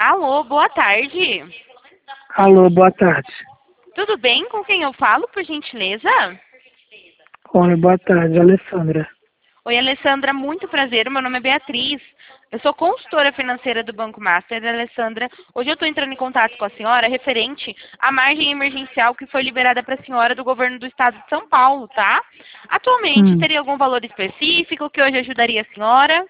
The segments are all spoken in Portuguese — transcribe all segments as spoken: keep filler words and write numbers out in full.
Alô, boa tarde. Alô, boa tarde. Tudo bem? Com quem eu falo, por gentileza? Oi, boa tarde, Alessandra. Oi, Alessandra, muito prazer. Meu nome é Beatriz. Eu sou consultora financeira do Banco Master, Alessandra. Hoje eu estou entrando em contato com a senhora referente à margem emergencial que foi liberada para a senhora do governo do estado de São Paulo, tá? Atualmente, Hum, teria algum valor específico que hoje ajudaria a senhora?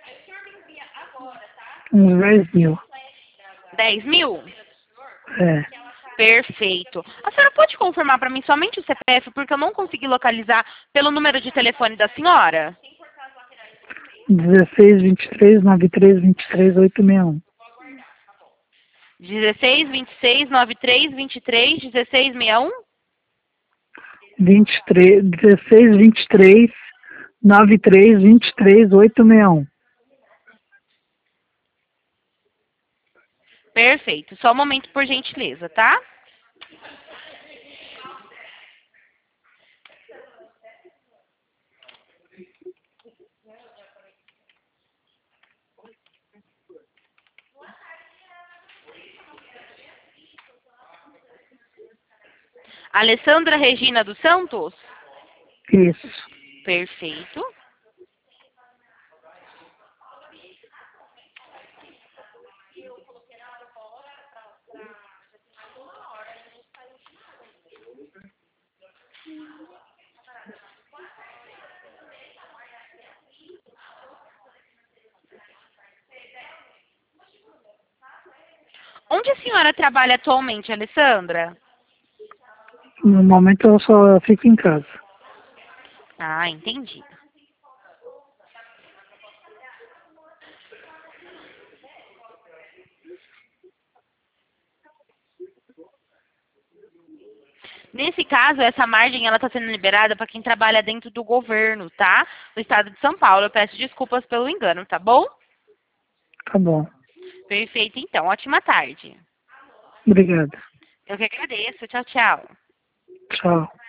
uns dez mil. dez mil? É, Perfeito. A senhora pode confirmar para mim somente o C P F, porque eu não consegui localizar pelo número de telefone da senhora? dezesseis, vinte e três, noventa e três, vinte e três, oitocentos e sessenta e um. dezesseis, vinte e seis, noventa e três, vinte e três, dezesseis, sessenta e um? vinte e três, dezesseis, vinte e três, noventa e três, vinte e três, oitocentos e sessenta e um. Perfeito. Só um momento, por gentileza, tá? Alessandra Regina dos Santos? Isso. Perfeito. Onde a senhora trabalha atualmente, Alessandra? No momento eu só fico em casa. Ah, entendi. Nesse caso, essa margem ela está sendo liberada para quem trabalha dentro do governo, tá? Do estado de São Paulo. Eu peço desculpas pelo engano, tá bom? Tá bom. Perfeito, então. Ótima tarde. Obrigado. Eu que agradeço. Tchau, tchau. Tchau.